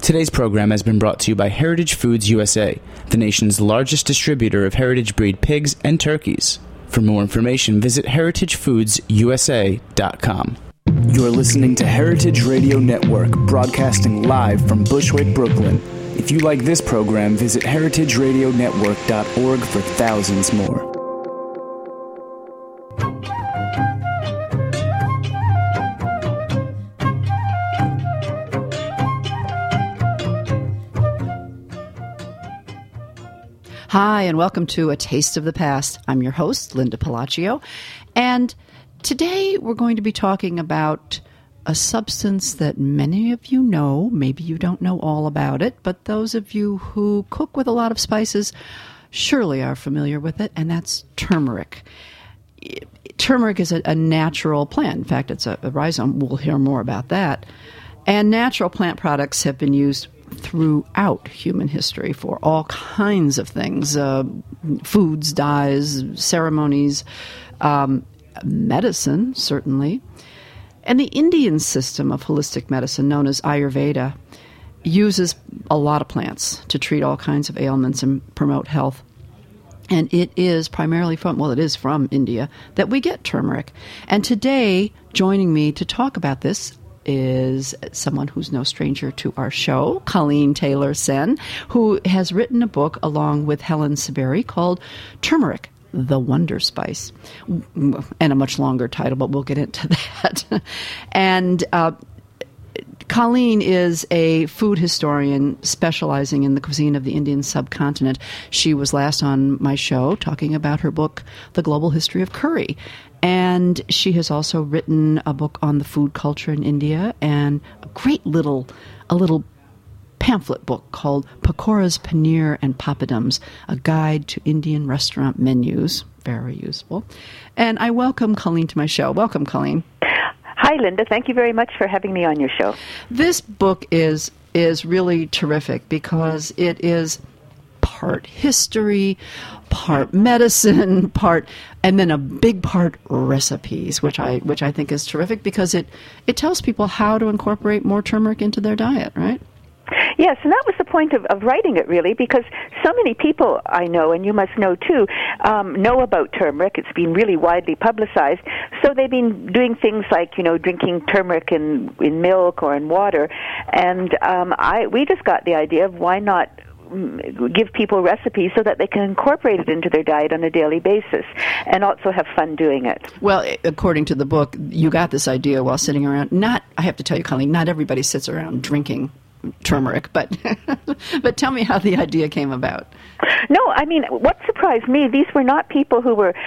Today's program has been brought to you by Heritage Foods USA, the nation's largest distributor of heritage breed pigs and turkeys. For more information, visit heritagefoodsusa.com. You're listening to Heritage Radio Network, broadcasting live from Bushwick, Brooklyn. If you like this program, visit heritageradionetwork.org for thousands more. Hi, and welcome to A Taste of the Past. I'm your host, Linda Palacio, and today we're going to be talking about a substance that many of you know. Maybe you don't know all about it, but those of you who cook with a lot of spices surely are familiar with it, and that's turmeric. Turmeric is a natural plant. In fact, it's a rhizome. We'll hear more about that. And natural plant products have been used throughout human history for all kinds of things, foods, dyes, ceremonies, medicine, certainly. And the Indian system of holistic medicine, known as Ayurveda, uses a lot of plants to treat all kinds of ailments and promote health. And it is primarily from India that we get turmeric. And today, joining me to talk about this is someone who's no stranger to our show, Colleen Taylor Senn, who has written a book along with Helen Saberi called Turmeric, the Wonder Spice, and a much longer title, but we'll get into that. And Colleen is a food historian specializing in the cuisine of the Indian subcontinent. She was last on my show talking about her book, The Global History of Curry. And she has also written a book on the food culture in India and a little pamphlet book called Pakoras, Paneer, and Papadums, a guide to Indian restaurant menus. Very useful. And I welcome Colleen to my show. Welcome, Colleen. Hi, Linda. Thank you very much for having me on your show. This book is really terrific because it is part history, part medicine, and then a big part recipes, which I think is terrific because it tells people how to incorporate more turmeric into their diet, right? Yes, and that was the point of writing it, really, because so many people I know, and you must know too, know about turmeric. It's been really widely publicized. So they've been doing things like, drinking turmeric in milk or in water. And we just got the idea of why not give people recipes so that they can incorporate it into their diet on a daily basis and also have fun doing it. Well, according to the book, you got this idea while sitting around. I have to tell you, Colleen, not everybody sits around drinking turmeric, but tell me how the idea came about. No, I mean, what surprised me, these were not people who were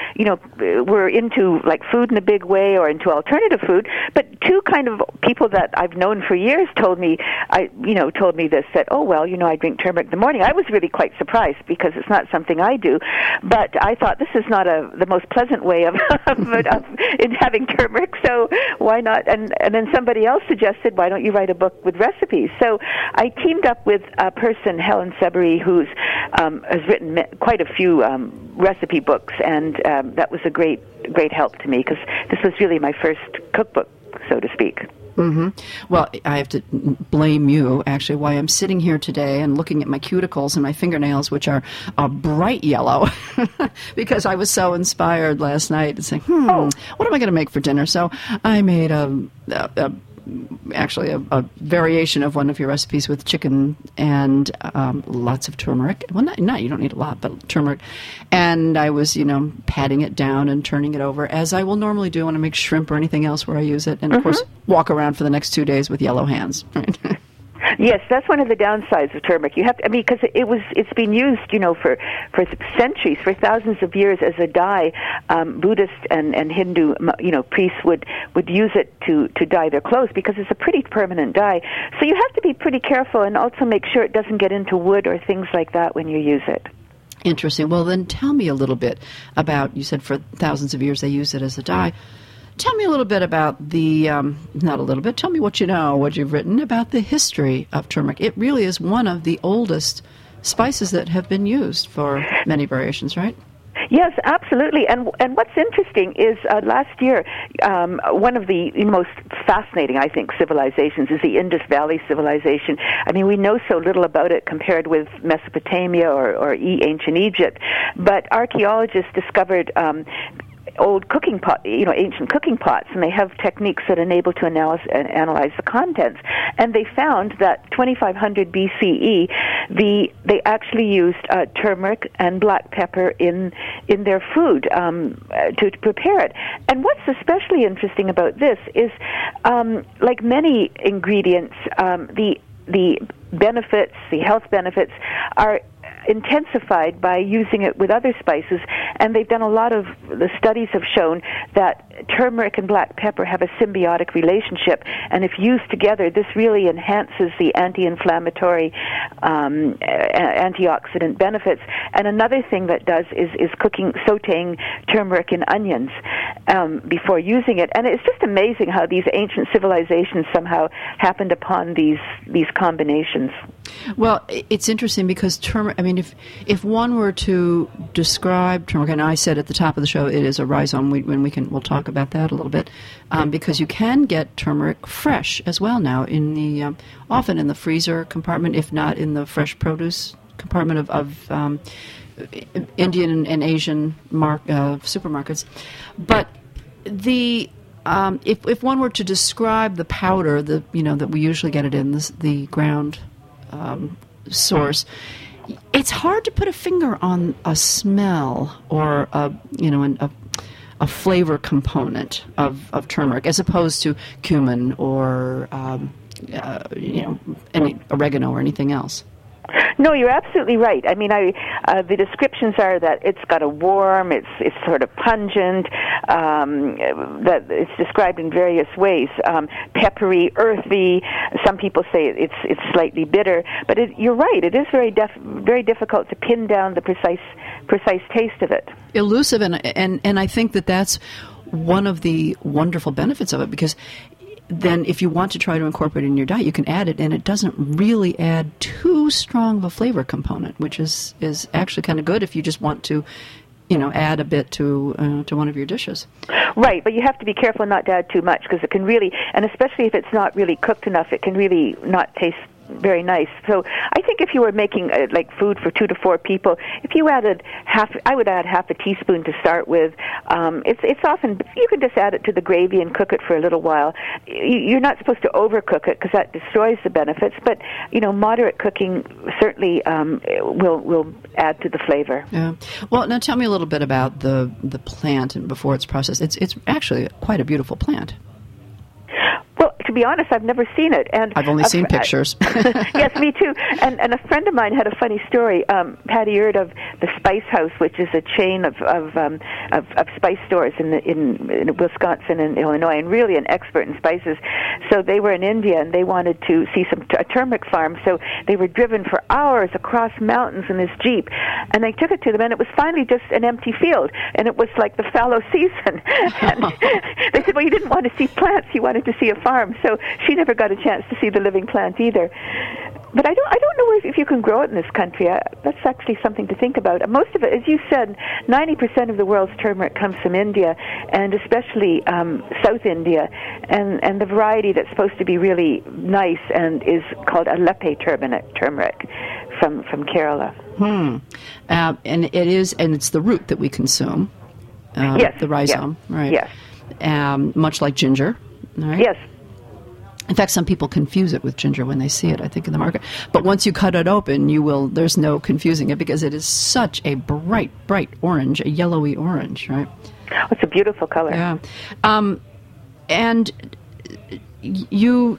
into like food in a big way or into alternative food, but two kind of people that I've known for years told me this, that, oh, well, I drink turmeric in the morning. I was really quite surprised because it's not something I do, but I thought this is not the most pleasant way of in having turmeric, so why not? And then somebody else suggested, why don't you write a book with recipes? So I teamed up with a person, Helen Saberi, who's has written quite a few recipe books, and that was a great help to me because this was really my first cookbook, so to speak. Mm-hmm. Well, I have to blame you, actually, why I'm sitting here today and looking at my cuticles and my fingernails, which are bright yellow, because I was so inspired last night to say, what am I going to make for dinner? So I made actually a variation of one of your recipes with chicken and lots of turmeric. Well, not you don't need a lot, but turmeric. And I was, patting it down and turning it over, as I will normally do when I make shrimp or anything else where I use it. And, of course, walk around for the next 2 days with yellow hands. Right? Yes, that's one of the downsides of turmeric. You have to, because it's been used, for centuries, for thousands of years as a dye. Buddhist and Hindu, priests would use it to dye their clothes because it's a pretty permanent dye. So you have to be pretty careful and also make sure it doesn't get into wood or things like that when you use it. Interesting. Well, then tell me a little bit about, you said for thousands of years they used it as a dye. Tell me a little bit about tell me what you know, what you've written about the history of turmeric. It really is one of the oldest spices that have been used for many variations, right? Yes, absolutely. And what's interesting is last year, one of the most fascinating, I think, civilizations is the Indus Valley civilization. I mean, we know so little about it compared with Mesopotamia or ancient Egypt, but archaeologists discovered old cooking pot, ancient cooking pots, and they have techniques that enable to analyze the contents. And they found that 2500 BCE, they actually used turmeric and black pepper in their food to prepare it. And what's especially interesting about this is, like many ingredients, the benefits, the health benefits, are intensified by using it with other spices, and they've done the studies have shown that turmeric and black pepper have a symbiotic relationship, and if used together, this really enhances the anti-inflammatory, antioxidant benefits. And another thing that does is sauteing turmeric in onions before using it, and it's just amazing how these ancient civilizations somehow happened upon these combinations. Well, it's interesting because turmeric, I mean, if one were to describe turmeric, and I said at the top of the show it is a rhizome, we'll talk about that a little bit, because you can get turmeric fresh as well now often in the freezer compartment, if not in the fresh produce compartment of Indian and Asian supermarkets. But if one were to describe the powder that we usually get it in the ground source, it's hard to put a finger on a smell or a flavor component of turmeric as opposed to cumin or any oregano or anything else. No, you're absolutely right. I mean, the descriptions are that it's got a warm, it's sort of pungent, that it's described in various ways, peppery, earthy. Some people say it's slightly bitter, but you're right. It is very difficult to pin down the precise taste of it. Elusive, and I think that's one of the wonderful benefits of it, because then if you want to try to incorporate it in your diet, you can add it, and it doesn't really add too strong of a flavor component, which is actually kind of good if you just want to, add a bit to one of your dishes. Right, but you have to be careful not to add too much, because it can really, and especially if it's not really cooked enough, it can really not taste very nice. So I think if you were making like food for 2 to 4 people, if you added I would add half a teaspoon to start with. It's often, you can just add it to the gravy and cook it for a little while. You're not supposed to overcook it because that destroys the benefits, but moderate cooking certainly will add to the flavor. Yeah. Well, now tell me a little bit about the plant and before it's processed. It's actually quite a beautiful plant. Well, to be honest, I've never seen it, and I've only seen pictures. Yes, me too. And a friend of mine had a funny story. Patty Erd of the Spice House, which is a chain of spice stores in Wisconsin and Illinois, and really an expert in spices. So they were in India, and they wanted to see a turmeric farm. So they were driven for hours across mountains in this Jeep, and they took it to them, and it was finally just an empty field, and it was like the fallow season. And they said, well, you didn't want to see plants, you wanted to see a farm. So she never got a chance to see the living plant either. But I don't know if you can grow it in this country. That's actually something to think about. Most of it, as you said, 90% of the world's turmeric comes from India, and especially South India. And the variety that's supposed to be really nice and is called Aleppo turmeric from Kerala. And it's the root that we consume. Yes. The rhizome, yes. right? Yes. Much like ginger, right? Yes. In fact, some people confuse it with ginger when they see it, I think, in the market. But once you cut it open, there's no confusing it because it is such a bright, bright orange, a yellowy orange, right? Oh, it's a beautiful color. Yeah. And you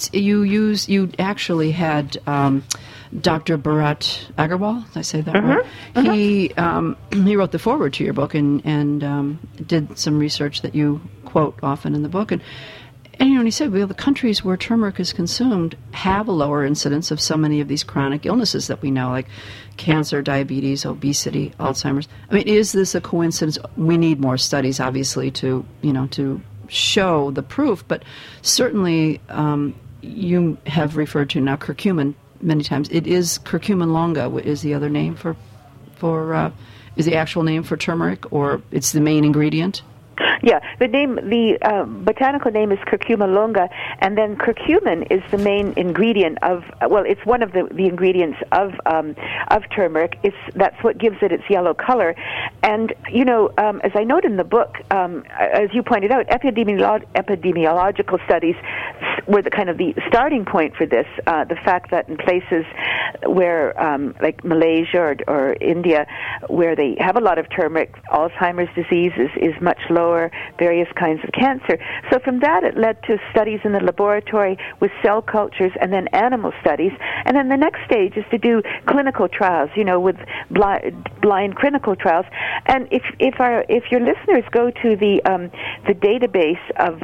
actually had Dr. Bharat Agarwal, did I say that right? Mm-hmm. He wrote the foreword to your book and did some research that you quote often in the book. And he said, well, the countries where turmeric is consumed have a lower incidence of so many of these chronic illnesses that we know, like cancer, diabetes, obesity, Alzheimer's. I mean, is this a coincidence? We need more studies, obviously, to show the proof. But certainly, you have referred to now curcumin many times. It is curcumin longa is the other name for is the actual name for turmeric, or it's the main ingredient? Yeah, the botanical name is Curcuma longa, and then curcumin is the main ingredient of. Well, it's one of the ingredients of turmeric. That's what gives it its yellow color, and as I note in the book, as you pointed out, epidemiological studies were the starting point for this. The fact that in places where, like Malaysia or India, where they have a lot of turmeric, Alzheimer's disease is much lower. Various kinds of cancer. So from that, it led to studies in the laboratory with cell cultures and then animal studies. And then the next stage is to do clinical trials, with blind clinical trials. And if your listeners go to the database of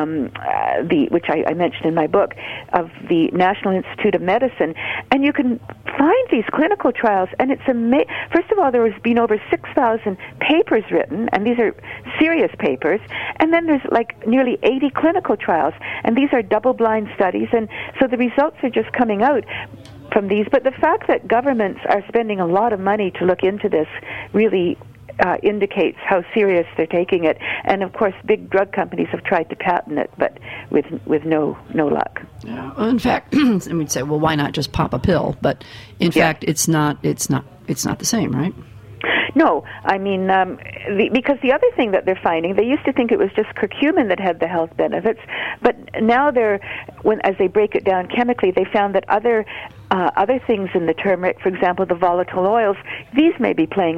which I mentioned in my book, of the National Institute of Medicine, and you can find these clinical trials, and it's amazing. First of all, there has been over 6,000 papers written, and these are serious papers, and then there's nearly 80 clinical trials, and these are double-blind studies, and so the results are just coming out from these. But the fact that governments are spending a lot of money to look into this really indicates how serious they're taking it. And of course, big drug companies have tried to patent it, but with no luck. Yeah. Well, in fact, and we'd say, well, why not just pop a pill? But in fact, it's not the same, right? No, I mean, because the other thing that they're finding, they used to think it was just curcumin that had the health benefits, but now as they break it down chemically, they found that other things in the turmeric, for example, the volatile oils, these may be playing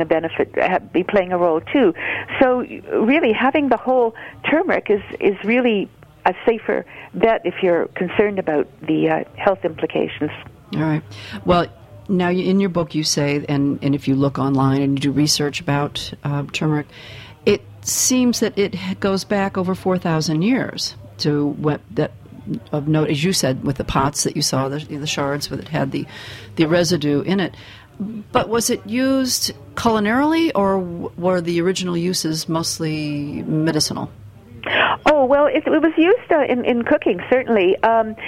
a role too. So really, having the whole turmeric is really a safer bet if you're concerned about the health implications. All right. Well, now, in your book, you say, and if you look online and you do research about turmeric, it seems that it goes back over 4,000 years to what that of note, as you said, with the pots that you saw, the shards that had the residue in it. But was it used culinarily, or were the original uses mostly medicinal? Oh, well, it was used in cooking, certainly, and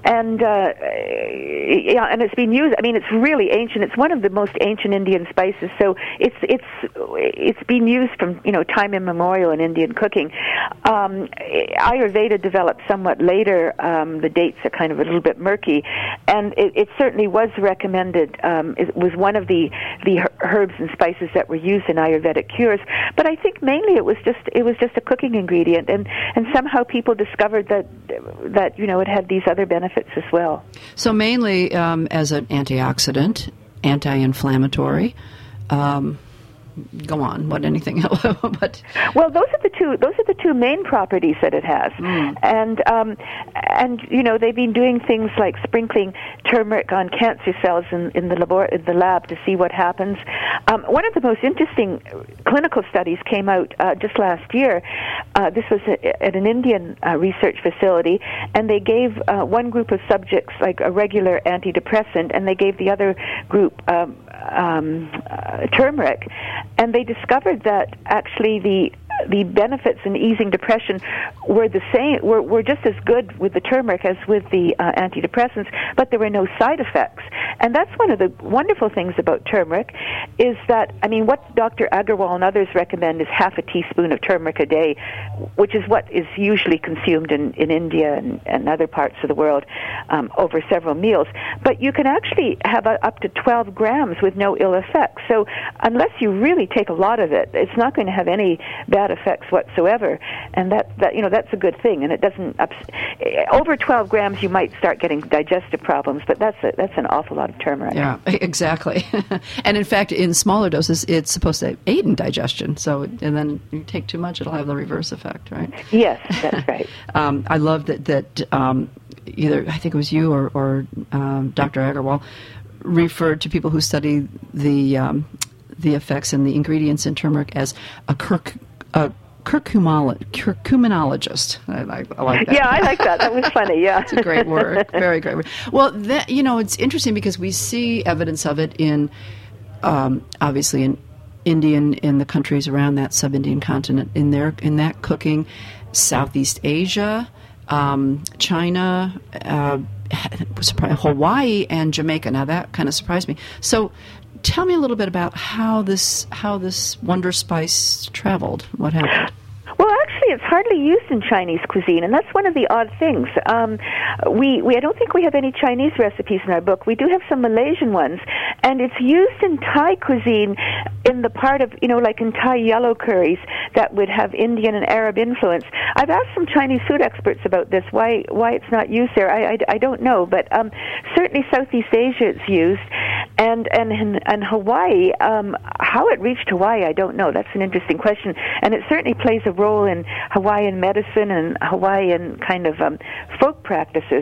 it's been used. I mean, it's really ancient. It's one of the most ancient Indian spices, so it's been used from time immemorial in Indian cooking. Ayurveda developed somewhat later. The dates are kind of a little bit murky, and it certainly was recommended. It was one of the herbs and spices that were used in Ayurvedic cures. But I think mainly it was just a cooking ingredient. And somehow people discovered that it had these other benefits as well. So mainly as an antioxidant, anti-inflammatory. Go on. What? Anything else? But well, those are the two main properties that it has, and they've been doing things like sprinkling turmeric on cancer cells in the lab to see what happens. One of the most interesting clinical studies came out just last year. This was at an Indian research facility, and they gave one group of subjects like a regular antidepressant, and they gave the other group turmeric, and they discovered that actually the benefits in easing depression were the same, were just as good with the turmeric as with the antidepressants, but there were no side effects. And that's one of the wonderful things about turmeric, is that, I mean, what Dr. Agarwal and others recommend is half a teaspoon of turmeric a day, which is what is usually consumed in India and other parts of the world over several meals. But you can actually have up to 12 grams with no ill effects. So unless you really take a lot of it, it's not going to have any bad effects whatsoever, and that's a good thing. And it doesn't over 12 grams you might start getting digestive problems, but that's an awful lot of turmeric. Yeah, exactly. And in fact, in smaller doses, it's supposed to aid in digestion. So, and then you take too much, it'll have the reverse effect, right? Yes, that's right. I love that either I think it was you or Dr. Agarwal referred to people who study the effects and the ingredients in turmeric as a curcuminologist. I like that. Yeah, I like that. That was funny, yeah. It's a great word. Very great word. Well, it's interesting because we see evidence of it in, obviously, in the countries around that sub-Indian continent, in that cooking, Southeast Asia, China, Hawaii and Jamaica. Now that kind of surprised me. So tell me a little bit about how this wonder spice traveled. What happened? Well, actually, it's hardly used in Chinese cuisine, and that's one of the odd things. I don't think we have any Chinese recipes in our book. We do have some Malaysian ones, and it's used in Thai cuisine in the part of, like in Thai yellow curries that would have Indian and Arab influence. I've asked some Chinese food experts about this, why it's not used there. I don't know, but certainly Southeast Asia it's used, and Hawaii, how it reached Hawaii, I don't know. That's an interesting question, and it certainly plays a role in Hawaiian medicine and Hawaiian kind of folk practices.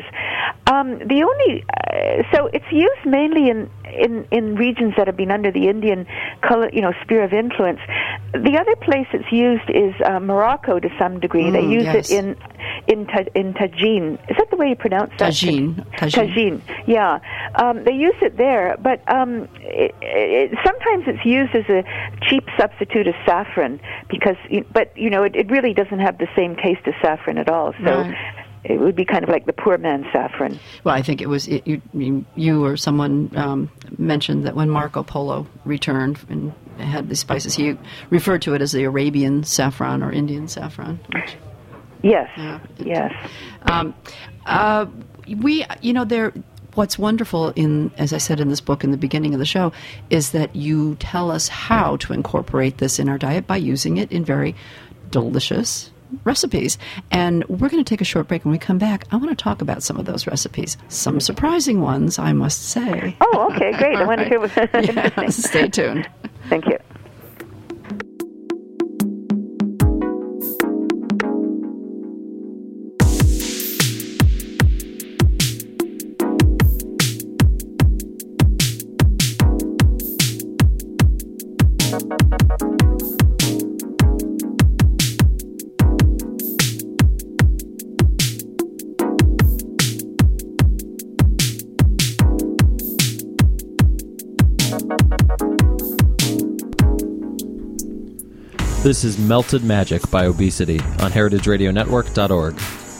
So it's used mainly in regions that have been under the Indian sphere of influence. The other place it's used is Morocco to some degree. They use it in Tajin. Is that the way you pronounce that? Tajin. Yeah. They use it there, but sometimes it's used as a cheap substitute of saffron because, it really doesn't have the same taste as saffron at all. So. Right. It would be kind of like the poor man's saffron. Well, I think it was you or someone mentioned that when Marco Polo returned and had these spices, he referred to it as the Arabian saffron or Indian saffron. Yes. Yes. What's wonderful as I said in this book in the beginning of the show, is that you tell us how to incorporate this in our diet by using it in very delicious recipes. And we're going to take a short break. When we come back, I want to talk about some of those recipes. Some surprising ones, I must say. Oh, okay, great. I want to hear what's interesting. Stay tuned. Thank you. This is Melted Magic by Obesity on heritageradionetwork.org.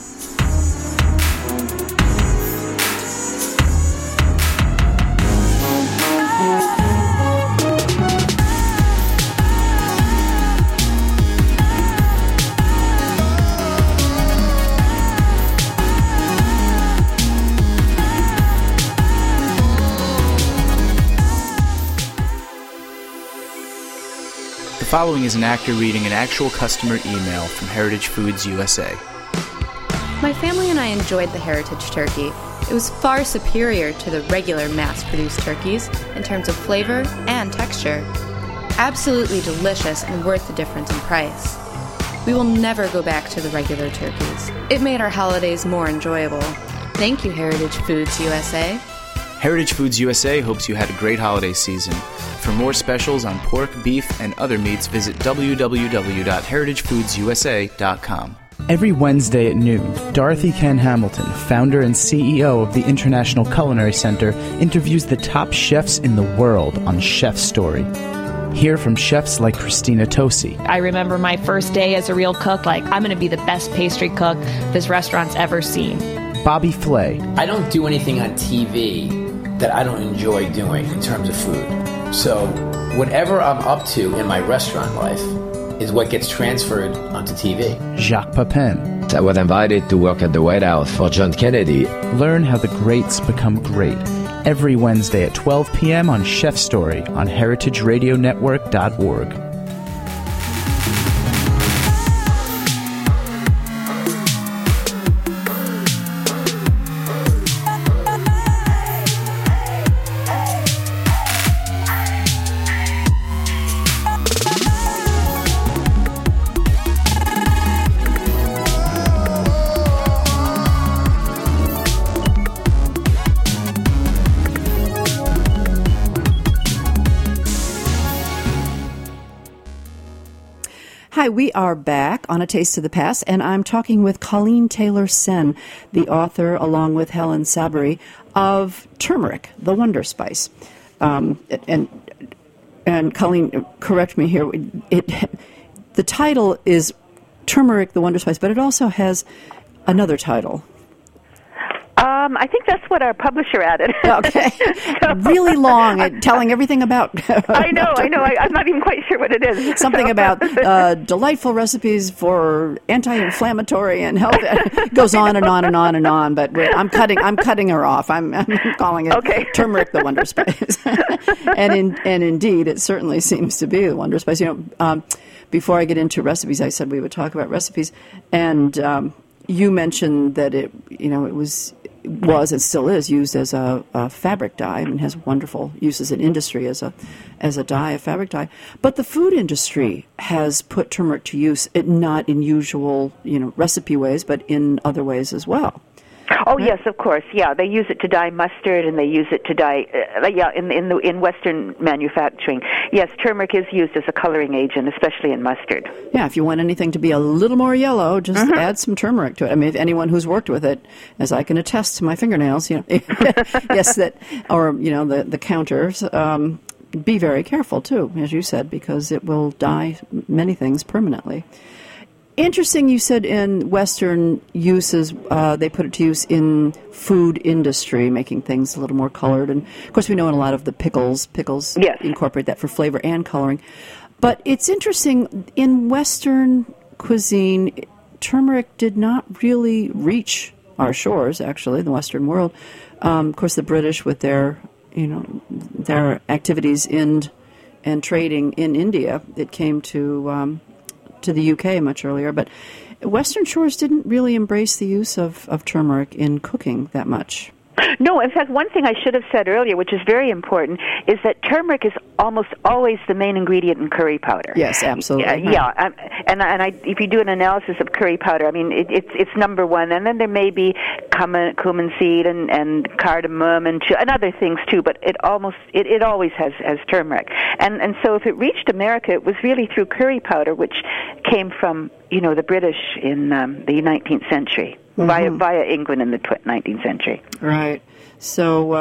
The following is an actor reading an actual customer email from Heritage Foods USA. My family and I enjoyed the Heritage turkey. It was far superior to the regular mass-produced turkeys in terms of flavor and texture. Absolutely delicious and worth the difference in price. We will never go back to the regular turkeys. It made our holidays more enjoyable. Thank you, Heritage Foods USA. Heritage Foods USA hopes you had a great holiday season. For more specials on pork, beef, and other meats, visit www.heritagefoodsusa.com. Every Wednesday at noon, Dorothy Ken Hamilton, founder and CEO of the International Culinary Center, interviews the top chefs in the world on Chef Story. Hear from chefs like Christina Tosi. I remember my first day as a real cook, I'm going to be the best pastry cook this restaurant's ever seen. Bobby Flay. I don't do anything on TV that I don't enjoy doing in terms of food. So whatever I'm up to in my restaurant life is what gets transferred onto TV. Jacques Pepin. I was invited to work at the White House for John Kennedy. Learn how the greats become great. Every Wednesday at 12 p.m. on Chef Story on heritageradionetwork.org. Hi, we are back on A Taste of the Past, and I'm talking with Colleen Taylor Senn, the author, along with Helen Sabry, of Turmeric, the Wonder Spice. And Colleen, correct me here, the title is Turmeric, the Wonder Spice, but it also has another title. I think that's what our publisher added. Okay. Really long at telling everything about... I know. I'm not even quite sure what it is. Something about delightful recipes for anti-inflammatory and health. It goes on and on and on and on, but I'm cutting her off. I'm calling it turmeric the wonder spice. and indeed, it certainly seems to be the wonder spice. Before I get into recipes, I said we would talk about recipes, and you mentioned that it was and still is used as a fabric dye, and has wonderful uses in industry as a dye, a fabric dye. But the food industry has put turmeric to use, not in usual recipe ways, but in other ways as well. Oh, yes, of course. Yeah, they use it to dye mustard, and they use it to dye. In Western manufacturing, yes, turmeric is used as a coloring agent, especially in mustard. Yeah, if you want anything to be a little more yellow, just add some turmeric to it. I mean, if anyone who's worked with it, as I can attest to my fingernails, yes, the counters. Be very careful too, as you said, because it will dye many things permanently. Interesting, you said in Western uses, they put it to use in food industry, making things a little more colored. And, of course, we know in a lot of the pickles yes, incorporate that for flavor and coloring. But it's interesting, in Western cuisine, turmeric did not really reach our shores, actually, in the Western world. Of course, the British, with their activities and trading in India, it came to the UK much earlier, but Western shores didn't really embrace the use of turmeric in cooking that much. No, in fact, one thing I should have said earlier, which is very important, is that turmeric is almost always the main ingredient in curry powder. Yes, absolutely. Yeah, if you do an analysis of curry powder, I mean, it's number one, and then there may be cumin seed and cardamom and other things too, but it always has turmeric. And so if it reached America, it was really through curry powder, which came from the British in the 19th century. Via England in the 19th century. Right. So,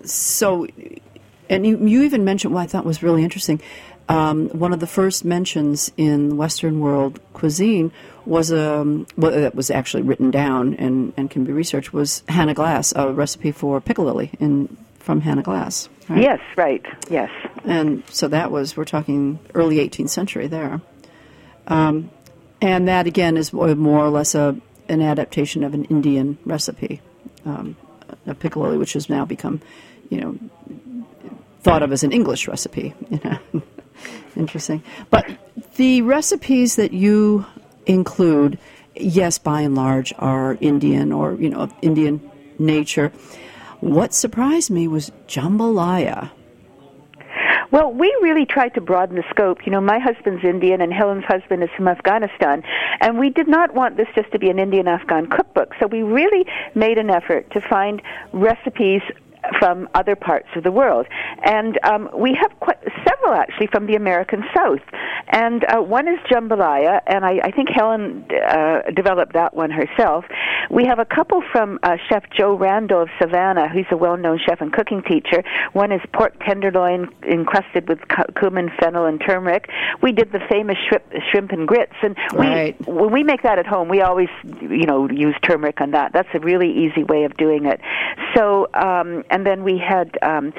and you even mentioned what I thought was really interesting. One of the first mentions in Western world cuisine was that was actually written down and can be researched, was Hannah Glass, a recipe for piccalilli from Hannah Glass. Right? Yes, right. Yes. And so we're talking early 18th century there. And that again is more or less an adaptation of an Indian recipe, a piccalilli, which has now become, thought of as an English recipe. Interesting. But the recipes that you include, yes, by and large, are Indian or of Indian nature. What surprised me was jambalaya. Well, we really tried to broaden the scope. My husband's Indian and Helen's husband is from Afghanistan, and we did not want this just to be an Indian-Afghan cookbook, so we really made an effort to find recipes from other parts of the world. And we have several, actually, from the American South. And one is jambalaya, and I think Helen developed that one herself. We have a couple from Chef Joe Randall of Savannah, who's a well-known chef and cooking teacher. One is pork tenderloin encrusted with cumin, fennel, and turmeric. We did the famous shrimp and grits, and when we make that at home, we always, use turmeric on that. That's a really easy way of doing it. So, and then we had,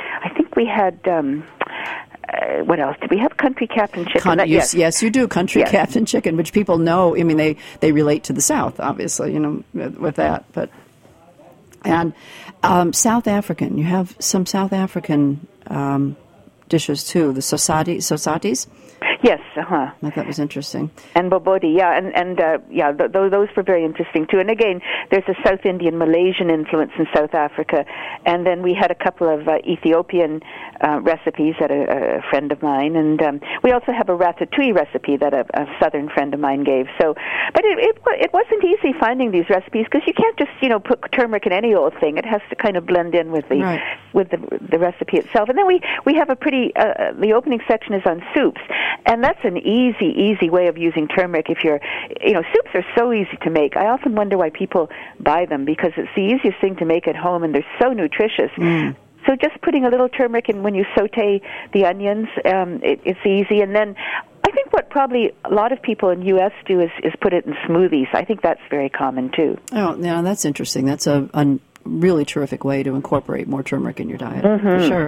what else? Did we have country captain chicken? Yes, you do, country captain chicken, which people know. I mean, they relate to the South, obviously, with that. But and South African, you have some South African dishes too. The sosatis. Yes, I thought that was interesting. And bobodi, those were very interesting too. And again, there's a South Indian Malaysian influence in South Africa. And then we had a couple of Ethiopian recipes that a friend of mine, and we also have a ratatouille recipe that a southern friend of mine gave. So, but it wasn't easy finding these recipes because you can't just put turmeric in any old thing. It has to kind of blend in with the recipe itself. And then we have a pretty the opening section is on soups. And that's an easy way of using turmeric. If soups are so easy to make. I often wonder why people buy them, because it's the easiest thing to make at home, and they're so nutritious. So just putting a little turmeric in when you saute the onions, it's easy. And then I think what probably a lot of people in the U.S. do is put it in smoothies. I think that's very common too. Oh, yeah, that's interesting. That's a really terrific way to incorporate more turmeric in your diet, for sure.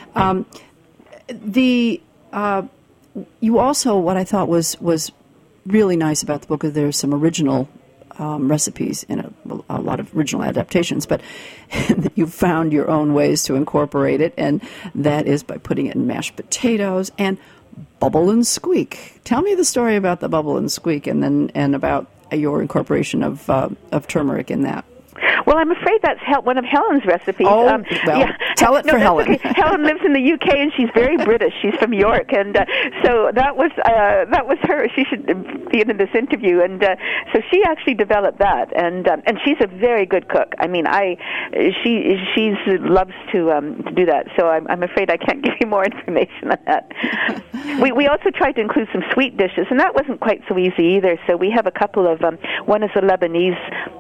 You also, what I thought was really nice about the book, is there's some original recipes in a lot of original adaptations, but you found your own ways to incorporate it, and that is by putting it in mashed potatoes and bubble and squeak. Tell me the story about the bubble and squeak, and about your incorporation of turmeric in that. Well, I'm afraid that's one of Helen's recipes. Oh, tell it for Helen. Okay. Helen lives in the UK, and she's very British. She's from York, and so that was her. She should be in this interview, and so she actually developed that, and she's a very good cook. I mean, she loves to do that. So I'm afraid I can't give you more information on that. We also tried to include some sweet dishes, and that wasn't quite so easy either. So we have a couple of one is a Lebanese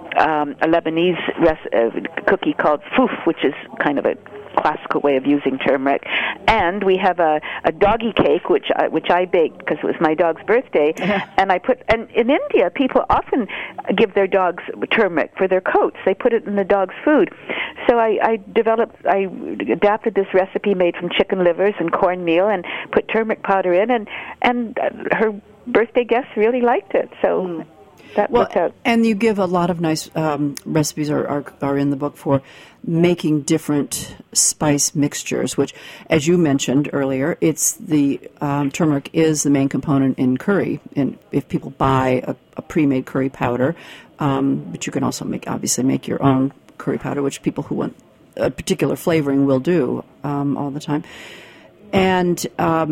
cookie called fouf, which is kind of a classical way of using turmeric, and we have a doggy cake which I baked because it was my dog's birthday, and in India people often give their dogs turmeric for their coats. They put it in the dog's food. So I adapted this recipe made from chicken livers and cornmeal and put turmeric powder in, and her birthday guests really liked it. So. That worked out. And you give a lot of nice recipes are in the book for making different spice mixtures, which, as you mentioned earlier, it's the turmeric is the main component in curry. And if people buy a pre-made curry powder, but you can also make your own curry powder, which people who want a particular flavoring will do all the time. And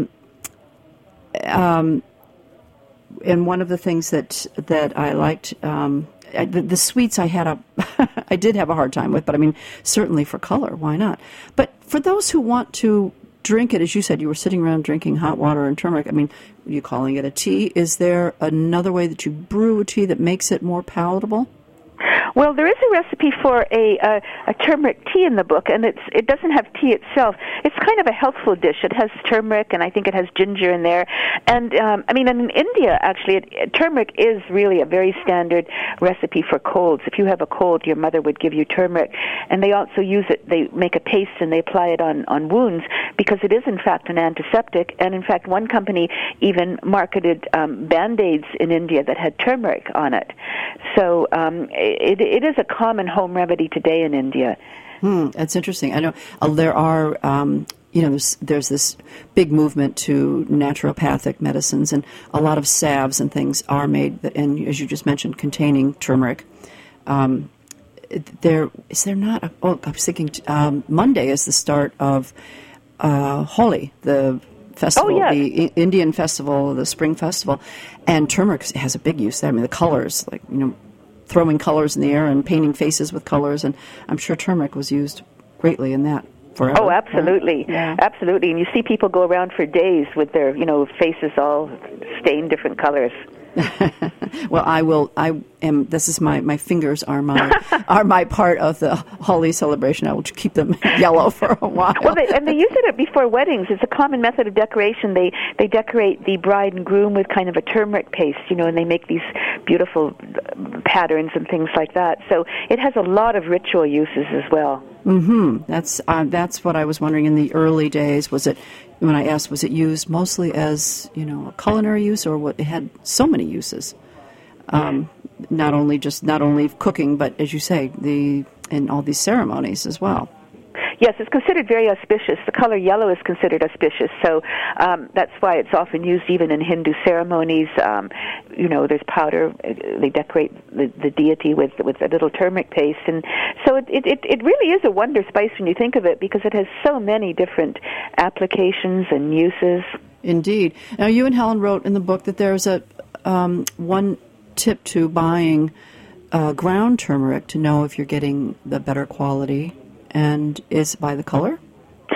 one of the things that I liked, the sweets I did have a hard time with, but I mean, certainly for color, why not? But for those who want to drink it, as you said, you were sitting around drinking hot water and turmeric. I mean, are you calling it a tea? Is there another way that you brew a tea that makes it more palatable? Well, there is a recipe for a turmeric tea in the book, and it doesn't have tea itself. It's kind of a healthful dish. It has turmeric, and I think it has ginger in there. And, I mean, in India, actually, turmeric is really a very standard recipe for colds. If you have a cold, your mother would give you turmeric. And they also use it, they make a paste and they apply it on wounds because it is, in fact, an antiseptic. And, in fact, one company even marketed Band-Aids in India that had turmeric on it. So it is a common home remedy today in India. That's interesting. I know there are, there's this big movement to naturopathic medicines, and a lot of salves and things are made, and as you just mentioned, containing turmeric. I was thinking Monday is the start of Holi, the festival, the Indian festival, the spring festival, and turmeric has a big use there. I mean, the colors, throwing colors in the air and painting faces with colors, and I'm sure turmeric was used greatly in that forever. Oh, absolutely. Yeah. Absolutely. And you see people go around for days with their, faces all stained different colors. Well, this is my fingers are my part of the Holi celebration. I will keep them yellow for a while. Well, they use it before weddings. It's a common method of decoration. They decorate the bride and groom with kind of a turmeric paste, and they make these beautiful patterns and things like that. So it has a lot of ritual uses as well. That's what I was wondering in the early days. When I asked, was it used mostly as a culinary use, or what? It had so many uses. Not only cooking, but as you say, in all these ceremonies as well. Yes, it's considered very auspicious. The color yellow is considered auspicious, so that's why it's often used even in Hindu ceremonies. There's powder. They decorate the deity with a little turmeric paste, and so it really is a wonder spice when you think of it, because it has so many different applications and uses. Indeed. Now, you and Helen wrote in the book that there's a one tip to buying ground turmeric to know if you're getting the better quality, and is by the color? Well,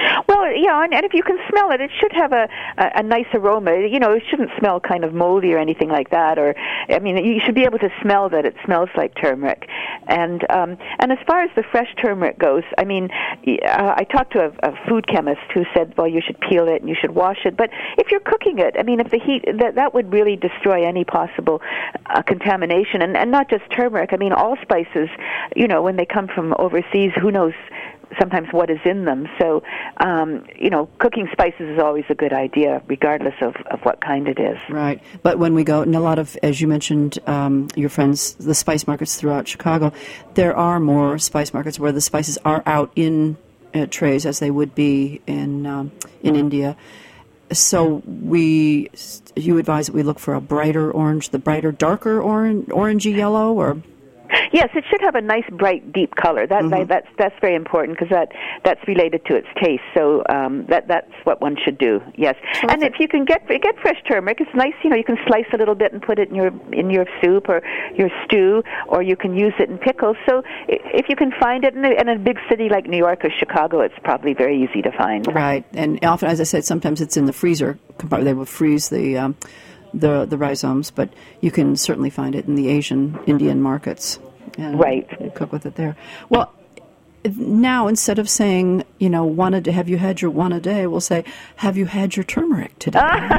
and if you can smell it, it should have a nice aroma. You know, it shouldn't smell kind of moldy or anything like that. Or, I mean, you should be able to smell that it smells like turmeric. And as far as the fresh turmeric goes, I mean, I talked to a food chemist who said, well, you should peel it and you should wash it. But if you're cooking it, I mean, if the heat, that would really destroy any possible contamination. And not just turmeric. I mean, all spices, you know, when they come from overseas, who knows sometimes what is in them. So, you know, cooking spices is always a good idea, regardless of what kind it is. Right. But when we go, and a lot of, as you mentioned, your friends, the spice markets throughout Chicago, there are more spice markets where the spices are out in trays as they would be in India. So you advise that we look for a brighter orange, the brighter, darker orangey yellow, or... Yes, it should have a nice, bright, deep color. That's very important because that's related to its taste. So that's what one should do. Yes, terrific. And if you can get fresh turmeric, it's nice. You know, you can slice a little bit and put it in your soup or your stew, or you can use it in pickles. So if you can find it in a big city like New York or Chicago, it's probably very easy to find. Right, and often, as I said, sometimes it's in the freezer. They will freeze the rhizomes, but you can certainly find it in the Indian markets. And right. Cook with it there. Well, now instead of saying, you know, have you had your one a day, we'll say, have you had your turmeric today?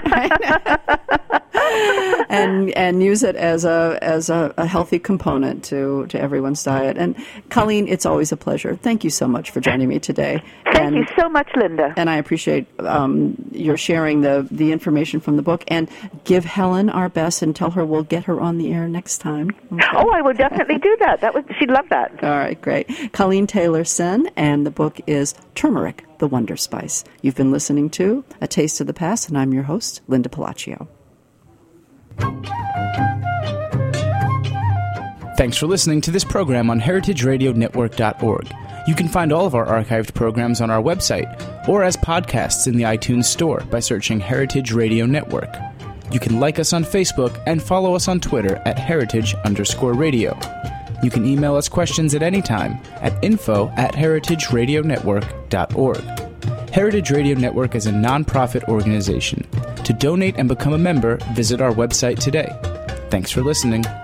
and use it as a healthy component to everyone's diet. And Colleen, it's always a pleasure. Thank you so much for joining me today. Thank you so much, Linda. And I appreciate your sharing the information from the book. And give Helen our best and tell her we'll get her on the air next time. Okay. Oh, I will definitely do that. She'd love that. All right, great. Colleen Taylor-Senn, and the book is Turmeric, the Wonder Spice. You've been listening to A Taste of the Past, and I'm your host, Linda Palacio. Thanks for listening to this program on heritageradionetwork.org. You can find all of our archived programs on our website or as podcasts in the iTunes Store by searching Heritage Radio Network. You can like us on Facebook and follow us on Twitter at @heritage_radio. You can email us questions at any time at info@heritageradionetwork.org. Heritage Radio Network is a nonprofit organization. To donate and become a member, visit our website today. Thanks for listening.